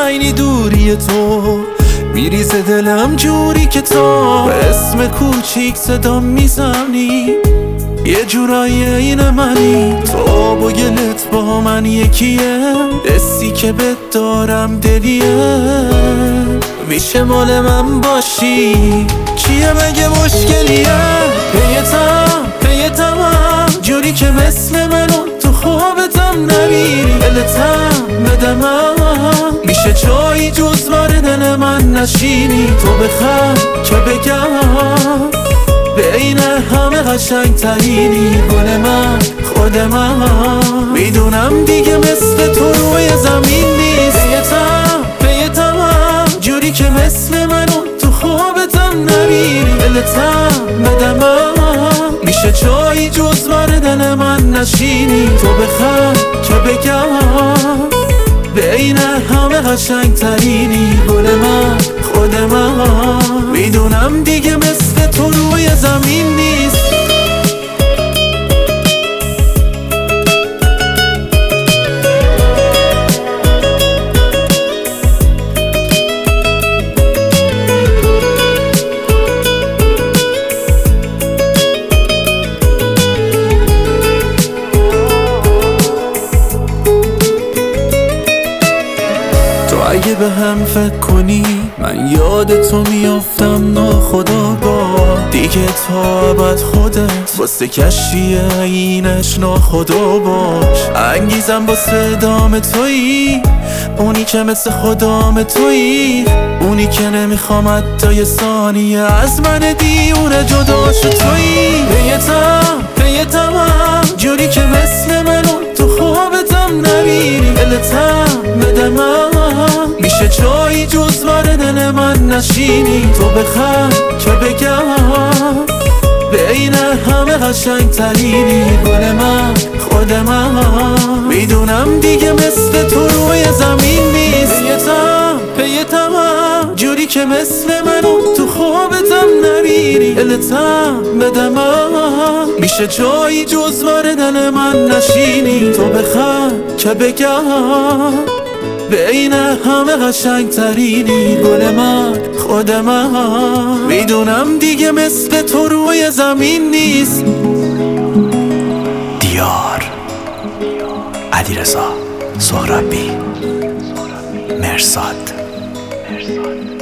عینی دوری تو میریزه دلم جوری که تو به اسم کوچیک صدا میزنی، یه جورایی این منی. تو با گلت با من یکیه، حسی که بهت دارم دلیه. میشه مال من باشی، چیه مگه مشکلیه؟ پیتم جوری که مثل منو تو خوابتم نمیری. دلتم بدم میشه جایی جز بار دل من نشینی. تو بخند که بگم بین همه قشنگ ترینی. گل من خود من میدونم دیگه مثل تو روی زمین نیست. پیتم جوری که مثل منو تو خوابتم نمیری. دلتم بدم میشه جایی جز بار دل من نشینی. تو بخند که بگم بین همه قشنگ ترینی. گل من خود من میدونم دیگه مثل تو روی زمین نیست. اگه به هم فکر کنی من یاد تو میافتم ناخداگاه. دیگه تا ابد خودت واسه کشفی اینش ناخدا باش. انگیزم واسه ادامه تویی، اونی که مثل خدام تویی، اونی که نمیخوام حتی یه ثانیه از من دیونه جدا شد تویی. پیتم جوری که مثل منو تو خوابتم نمیری. دلتم بدم میشه جایی جز بار دل من نشینی. تو بخند که بگم بین همه قشنگ ترینی. گل من خود من میدونم دیگه مثل تو روی زمین نیست. پیتم جوری که مثل منو تو خوابتم نمیری. دلتم بدم میشه جایی جز بار دل من نشینی. تو بخند که بگم بین همه قشنگ ترینی. گل من خود من میدونم دیگه مثل تو روی زمین نیست. دیار، علیرضا سهرابی، مرصاد.